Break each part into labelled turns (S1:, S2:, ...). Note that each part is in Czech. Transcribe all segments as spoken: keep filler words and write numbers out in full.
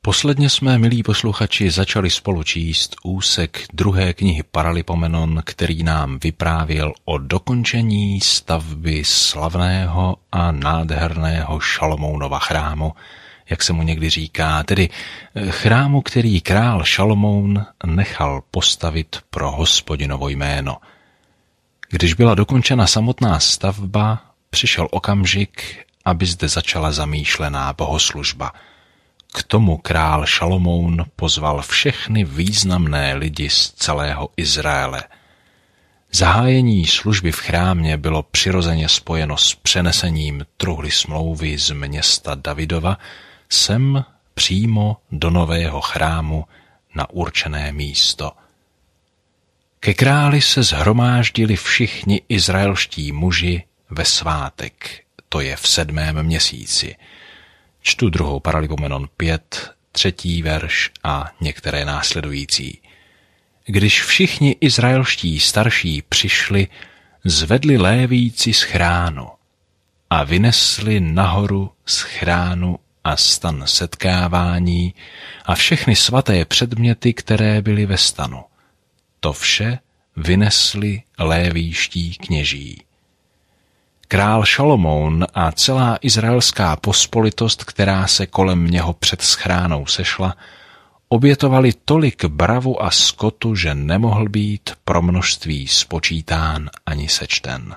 S1: Posledně jsme, milí posluchači, začali spolu číst úsek druhé knihy Paralipomenon, který nám vyprávěl o dokončení stavby slavného a nádherného Šalomounova chrámu, jak se mu někdy říká, tedy chrámu, který král Šalomoun nechal postavit pro Hospodinovo jméno. Když byla dokončena samotná stavba, přišel okamžik, aby zde začala zamýšlená bohoslužba. K tomu král Šalomoun pozval všechny významné lidi z celého Izraele. Zahájení služby v chrámě bylo přirozeně spojeno s přenesením truhly smlouvy z města Davidova sem přímo do nového chrámu na určené místo. Ke králi se shromáždili všichni izraelští muži ve svátek, to je v sedmém měsíci. Čtu druhou Paralipomenon pět, třetí verš a některé následující. Když všichni izraelští starší přišli, zvedli Lévíci z chránu a vynesli nahoru z chránu a stan setkávání a všechny svaté předměty, které byly ve stanu. To vše vynesli lévíští kněží. Král Šalomoun a celá izraelská pospolitost, která se kolem něho před schránou sešla, obětovali tolik bravu a skotu, že nemohl být pro množství spočítán ani sečten.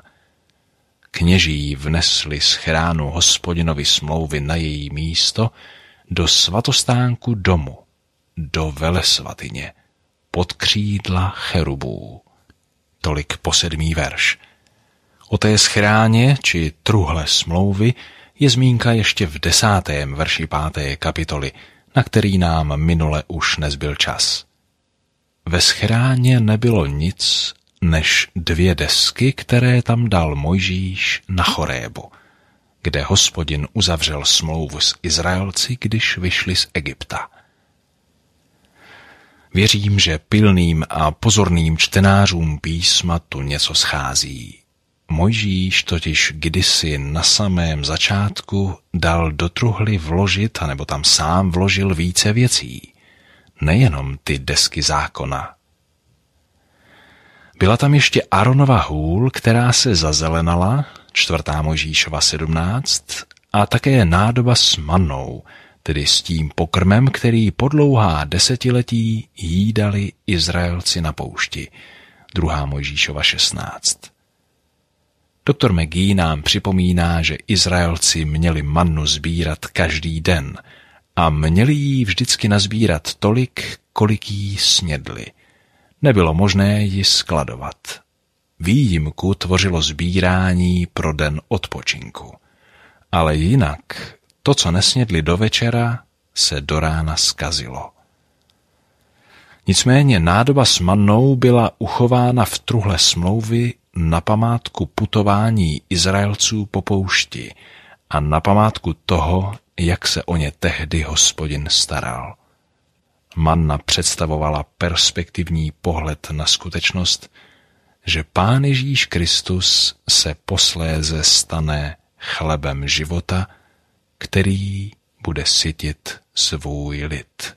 S1: Kněží vnesli z chránu Hospodinovi smlouvy na její místo do svatostánku domu, do velesvatyně, pod křídla cherubů. Tolik po sedmý verš. O té schráně či truhle smlouvy je zmínka ještě v desátém verši páté kapitoly, na který nám minule už nezbyl čas. Ve schráně nebylo nic než dvě desky, které tam dal Mojžíš na Chorébu, kde Hospodin uzavřel smlouvu s Izraelci, když vyšli z Egypta. Věřím, že pilným a pozorným čtenářům písma tu něco schází. Mojžíš totiž kdysi na samém začátku dal do truhly vložit, anebo tam sám vložil více věcí, nejenom ty desky zákona. Byla tam ještě Aaronova hůl, která se zazelenala, čtvrtá Mojžíšova sedmnáct, a také nádoba s mannou, tedy s tím pokrmem, který po dlouhá desetiletí jídali Izraelci na poušti, druhá Mojžíšova šestnáct. Doktor McGee nám připomíná, že Izraelci měli mannu sbírat každý den a měli jí vždycky nazbírat tolik, kolik jí snědli. Nebylo možné ji skladovat. Výjimku tvořilo sbírání pro den odpočinku. Ale jinak to, co nesnědli do večera, se do rána zkazilo. Nicméně nádoba s mannou byla uchována v truhle smlouvy na památku putování Izraelců po poušti a na památku toho, jak se o ně tehdy Hospodin staral. Manna představovala perspektivní pohled na skutečnost, že Pán Ježíš Kristus se posléze stane chlebem života, který bude sytit svůj lid.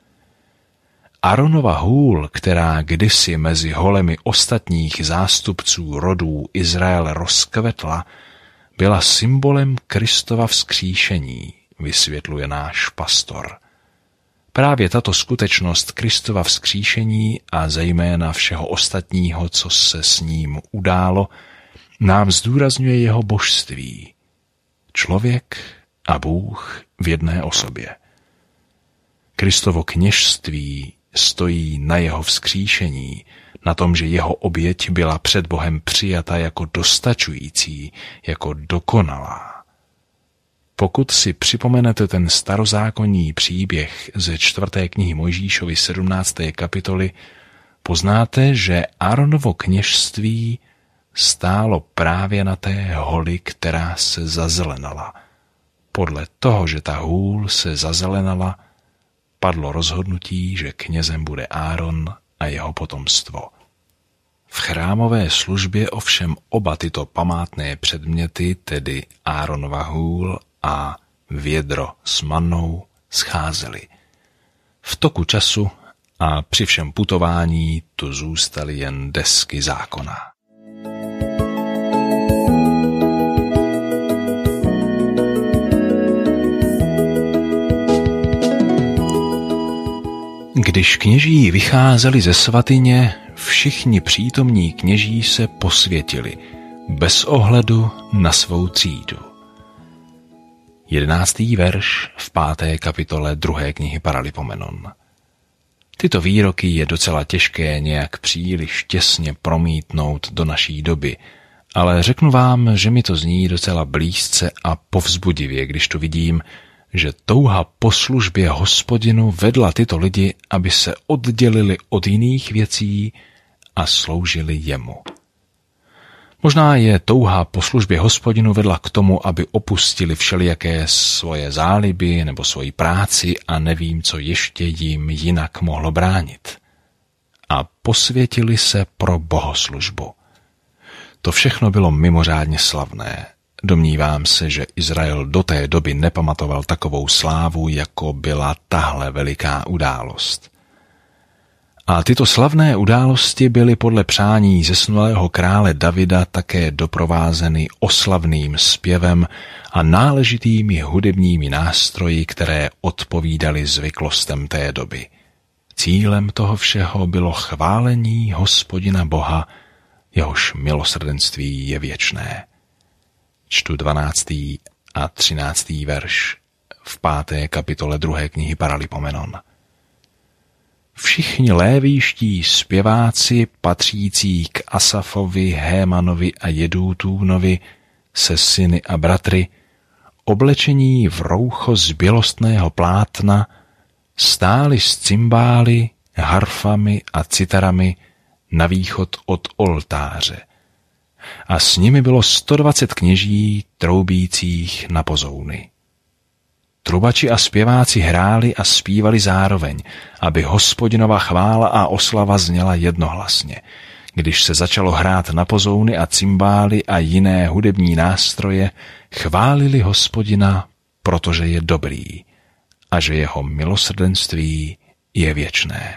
S1: Aaronova hůl, která kdysi mezi holemi ostatních zástupců rodů Izraele rozkvetla, byla symbolem Kristova vzkříšení, vysvětluje náš pastor. Právě tato skutečnost Kristova vzkříšení a zejména všeho ostatního, co se s ním událo, nám zdůrazňuje jeho božství. Člověk a Bůh v jedné osobě. Kristovo kněžství stojí na jeho vzkříšení, na tom, že jeho oběť byla před Bohem přijata jako dostačující, jako dokonalá. Pokud si připomenete ten starozákonní příběh ze čtvrté knihy Mojžíšovy sedmnácté kapitoly, poznáte, že Aaronovo kněžství stálo právě na té holi, která se zazelenala. Podle toho, že ta hůl se zazelenala, padlo rozhodnutí, že knězem bude Áron a jeho potomstvo. V chrámové službě ovšem oba tyto památné předměty, tedy Áronova hůl a vědro s mannou, scházely. toku času a při všem putování tu zůstaly jen desky zákona. Když kněží vycházeli ze svatyně, všichni přítomní kněží se posvětili, bez ohledu na svou třídu. Jedenáctý verš v páté kapitole druhé knihy Paralipomenon. Tyto výroky je docela těžké nějak příliš těsně promítnout do naší doby, ale řeknu vám, že mi to zní docela blízce a povzbudivě, když tu vidím, že touha po službě Hospodinu vedla tyto lidi, aby se oddělili od jiných věcí a sloužili jemu. Možná je touha po službě Hospodinu vedla k tomu, aby opustili všelijaké svoje záliby nebo svoji práci a nevím, co ještě jim jinak mohlo bránit. A posvětili se pro bohoslužbu. To všechno bylo mimořádně slavné. Domnívám se, že Izrael do té doby nepamatoval takovou slávu, jako byla tahle veliká událost. A tyto slavné události byly podle přání zesnulého krále Davida také doprovázeny oslavným zpěvem a náležitými hudebními nástroji, které odpovídaly zvyklostem té doby. Cílem toho všeho bylo chválení Hospodina Boha, jehož milosrdenství je věčné. Čtu dvanáctý a třináctý verš v páté kapitole druhé knihy Paralipomenon. Všichni lévíští zpěváci patřící k Asafovi, Hémanovi a Jedútúnovi se syny a bratry, oblečení v roucho z bělostného plátna, stáli s cymbály, harfami a citarami na východ od oltáře. A s nimi bylo sto dvacet kněží troubících na pozouny. Trubači a zpěváci hráli a zpívali zároveň, aby Hospodinova chvála a oslava zněla jednohlasně. Když se začalo hrát na pozouny a cymbály a jiné hudební nástroje, chválili Hospodina, protože je dobrý a že jeho milosrdenství je věčné.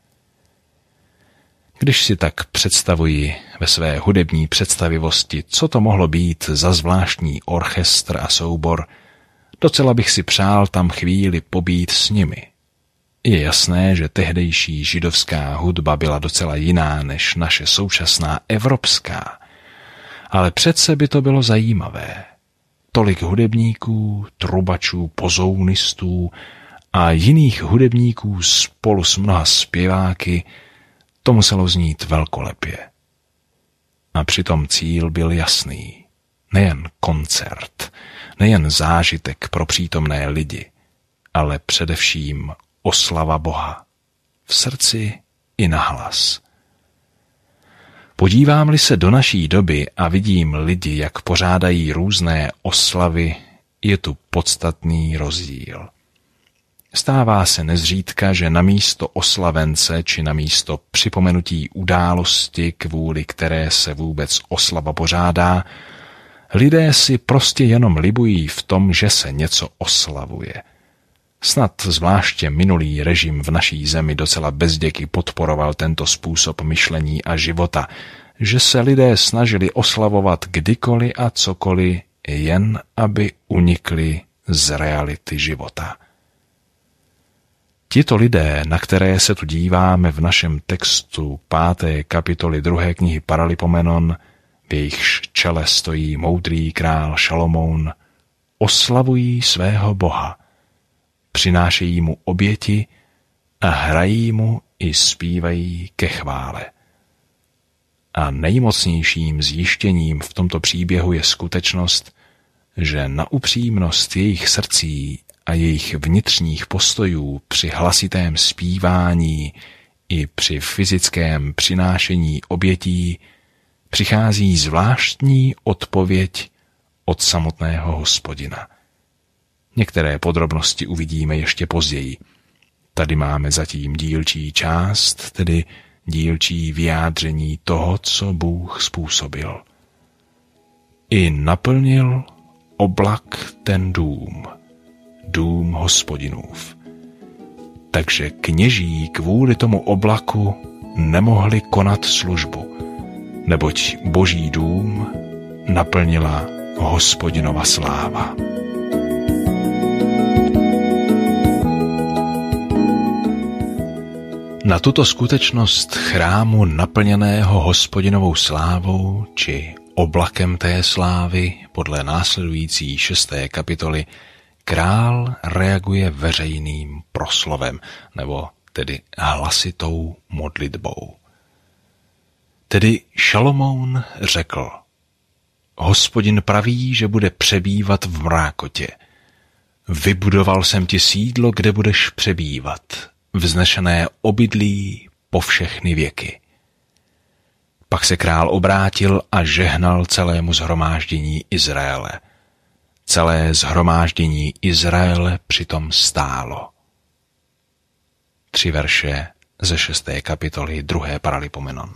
S1: Když si tak představuji ve své hudební představivosti, co to mohlo být za zvláštní orchestr a soubor, docela bych si přál tam chvíli pobít s nimi. Je jasné, že tehdejší židovská hudba byla docela jiná než naše současná evropská, ale přece by to bylo zajímavé. Tolik hudebníků, trubačů, pozounistů a jiných hudebníků spolu s mnoha zpěváky, to muselo znít velkolepě. A přitom cíl byl jasný. Nejen koncert, nejen zážitek pro přítomné lidi, ale především oslava Boha. V srdci i nahlas. Podívám-li se do naší doby a vidím lidi, jak pořádají různé oslavy, je tu podstatný rozdíl. Stává se nezřídka, že namísto oslavence či namísto připomenutí události, kvůli které se vůbec oslava pořádá, lidé si prostě jenom libují v tom, že se něco oslavuje. Snad zvláště minulý režim v naší zemi docela bezděky podporoval tento způsob myšlení a života, že se lidé snažili oslavovat kdykoliv a cokoliv, jen aby unikli z reality života. Tito lidé, na které se tu díváme v našem textu páté kapitoly druhé knihy Paralipomenon, v jejichž čele stojí moudrý král Šalomoun, oslavují svého Boha, přinášejí mu oběti a hrají mu i zpívají ke chvále. A nejmocnějším zjištěním v tomto příběhu je skutečnost, že na upřímnost jejich srdcí a jejich vnitřních postojů při hlasitém zpívání i při fyzickém přinášení obětí přichází zvláštní odpověď od samotného Hospodina. Některé podrobnosti uvidíme ještě později. Tady máme zatím dílčí část, tedy dílčí vyjádření toho, co Bůh způsobil. I naplnil oblak ten dům, dům Hospodinův. takže kněží kvůli tomu oblaku nemohli konat službu, neboť Boží dům naplnila Hospodinova sláva. Na tuto skutečnost chrámu naplněného Hospodinovou slávou či oblakem té slávy podle následující šesté kapitoly král reaguje veřejným proslovem, nebo tedy hlasitou modlitbou. Tedy Šalomoun řekl: Hospodin praví, že bude přebývat v mrákotě. Vybudoval jsem ti sídlo, kde budeš přebývat, vznešené obydlí po všechny věky. Pak se král obrátil a žehnal celému shromáždění Izraele. Celé shromáždění Izraele přitom stálo. Tři verše ze šesté kapitoly druhé Paralipomenon.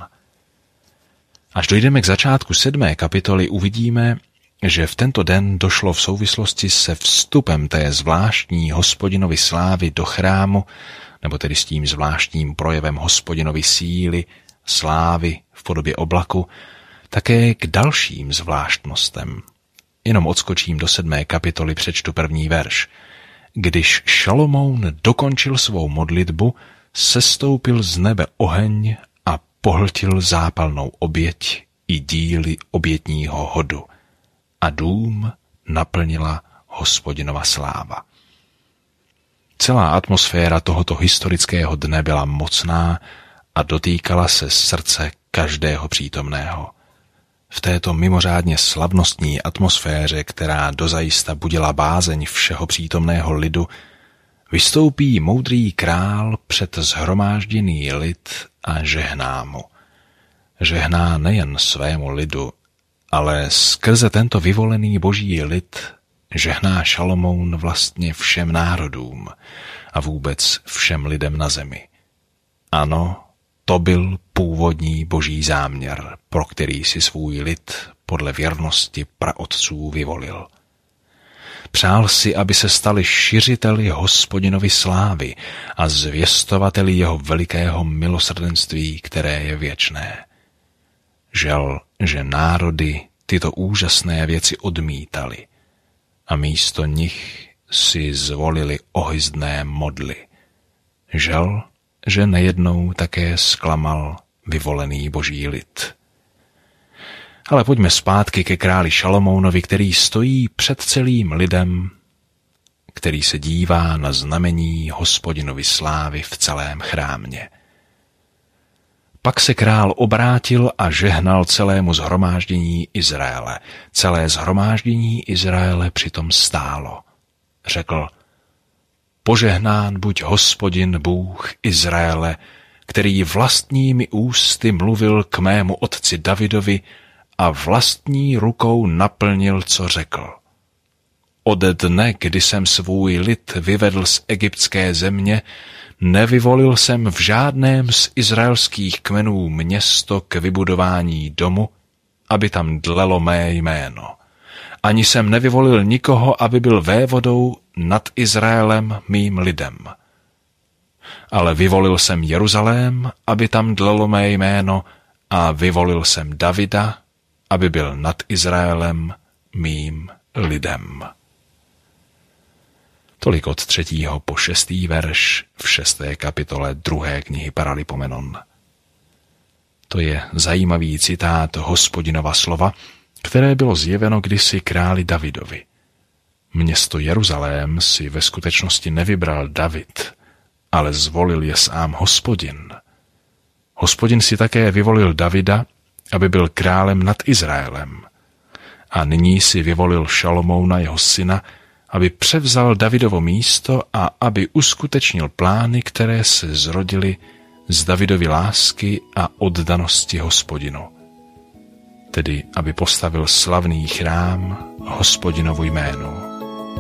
S1: Až dojdeme k začátku sedmé kapitoly, uvidíme, že v tento den došlo v souvislosti se vstupem té zvláštní Hospodinovy slávy do chrámu, nebo tedy s tím zvláštním projevem Hospodinovy síly, slávy v podobě oblaku, také k dalším zvláštnostem. Jenom odskočím do sedmé kapitoly, přečtu první verš. Když Šalomoun dokončil svou modlitbu, sestoupil z nebe oheň a pohltil zápalnou oběť i díly obětního hodu. A dům naplnila Hospodinova sláva. Celá atmosféra tohoto historického dne byla mocná a dotýkala se srdce každého přítomného. V této mimořádně slavnostní atmosféře, která dozajista budila bázeň všeho přítomného lidu, vystoupí moudrý král před shromážděný lid a žehná mu. Žehná nejen svému lidu, ale skrze tento vyvolený boží lid žehná Šalomoun vlastně všem národům a vůbec všem lidem na zemi. Ano, to byl původní boží záměr, pro který si svůj lid podle věrnosti praotců vyvolil. Přál si, aby se stali šiřiteli Hospodinovy slávy a zvěstovateli jeho velikého milosrdenství, které je věčné. Žel, že národy tyto úžasné věci odmítali a místo nich si zvolili ohyzdné modly. Žel, že nejednou také zklamal vyvolený boží lid. Ale pojďme zpátky ke králi Šalomounovi, který stojí před celým lidem, který se dívá na znamení Hospodinovy slávy v celém chrámě. Pak se král obrátil a žehnal celému shromáždění Izraele. Celé shromáždění Izraele přitom stálo. Řekl: Požehnán buď Hospodin Bůh Izraele, který vlastními ústy mluvil k mému otci Davidovi a vlastní rukou naplnil, co řekl. Ode dne, kdy jsem svůj lid vyvedl z egyptské země, nevyvolil jsem v žádném z izraelských kmenů město k vybudování domu, aby tam dlelo mé jméno. Ani jsem nevyvolil nikoho, aby byl vévodou nad Izraelem mým lidem. Ale vyvolil jsem Jeruzalém, aby tam dlelo mé jméno, a vyvolil jsem Davida, aby byl nad Izraelem mým lidem. Tolik od třetího po šestý verš v šesté kapitole druhé knihy Paralipomenon. To je zajímavý citát Hospodinova slova, které bylo zjeveno kdysi králi Davidovi. Město Jeruzalém si ve skutečnosti nevybral David, ale zvolil je sám Hospodin. Hospodin si také vyvolil Davida, aby byl králem nad Izraelem. A nyní si vyvolil Šalomouna, jeho syna, aby převzal Davidovo místo a aby uskutečnil plány, které se zrodily z Davidovy lásky a oddanosti Hospodinu. Tedy, aby postavil slavný chrám Hospodinovu jménu.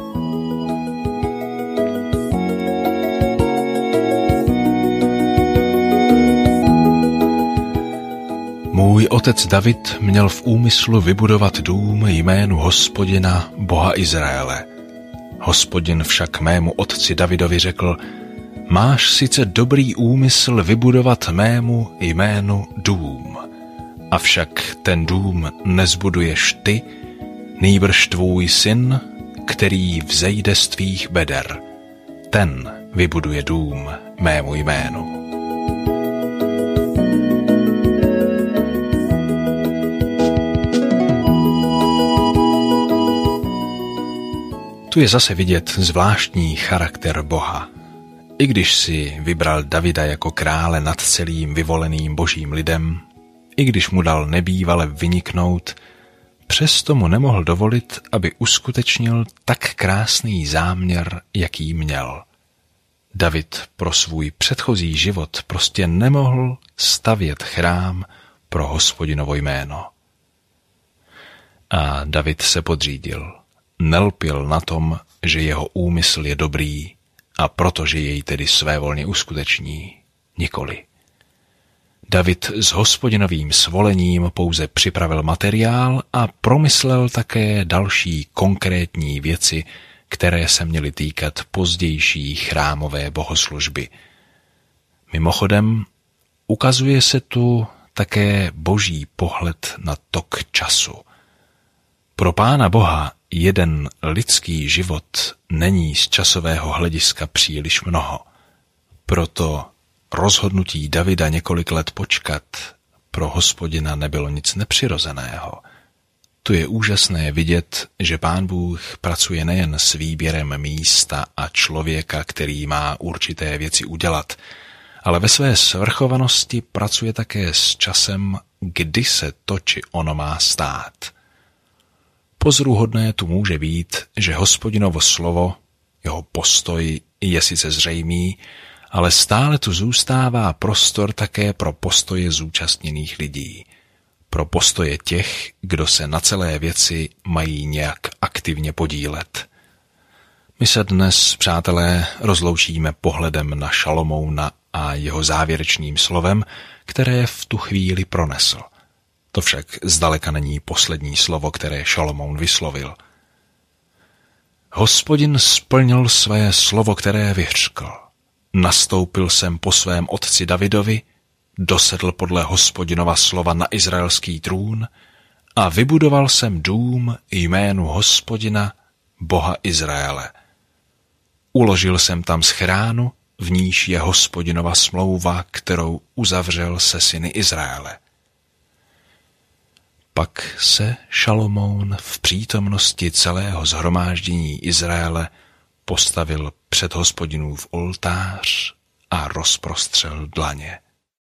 S1: Můj otec David měl v úmyslu vybudovat dům jménu Hospodina, Boha Izraele. Hospodin však mému otci Davidovi řekl: Máš sice dobrý úmysl vybudovat mému jménu dům, avšak ten dům nezbuduješ ty, nýbrž tvůj syn, který vzejde z tvých beder. Ten vybuduje dům mému jménu. Tu je zase vidět zvláštní charakter Boha. I když si vybral Davida jako krále nad celým vyvoleným božím lidem, i když mu dal nebývale vyniknout, přesto mu nemohl dovolit, aby uskutečnil tak krásný záměr, jaký měl. David pro svůj předchozí život prostě nemohl stavět chrám pro Hospodinovo jméno. A David se podřídil. Nelpěl na tom, že jeho úmysl je dobrý a protože jej tedy svévolně uskuteční. Nikoli. David s Hospodinovým svolením pouze připravil materiál a promyslel také další konkrétní věci, které se měly týkat pozdější chrámové bohoslužby. Mimochodem, ukazuje se tu také boží pohled na tok času. Pro Pána Boha jeden lidský život není z časového hlediska příliš mnoho. Proto rozhodnutí Davida několik let počkat pro Hospodina nebylo nic nepřirozeného. Tu je úžasné vidět, že Pán Bůh pracuje nejen s výběrem místa a člověka, který má určité věci udělat, ale ve své svrchovanosti pracuje také s časem, kdy se to či ono má stát. Pozoruhodné tu může být, že Hospodinovo slovo, jeho postoj je sice zřejmý, ale stále tu zůstává prostor také pro postoje zúčastněných lidí, pro postoje těch, kdo se na celé věci mají nějak aktivně podílet. My se dnes, přátelé, rozloučíme pohledem na Šalomouna a jeho závěrečným slovem, které v tu chvíli pronesl. To však zdaleka není poslední slovo, které Šalomoun vyslovil. Hospodin splnil své slovo, které vyřkl. Nastoupil jsem po svém otci Davidovi, dosedl podle Hospodinova slova na izraelský trůn a vybudoval jsem dům jménu Hospodina, Boha Izraele. Uložil jsem tam schránu, v níž je Hospodinova smlouva, kterou uzavřel se syny Izraele. Pak se Šalomoun v přítomnosti celého shromáždění Izraele postavil před Hospodinův oltář a rozprostřel dlaně.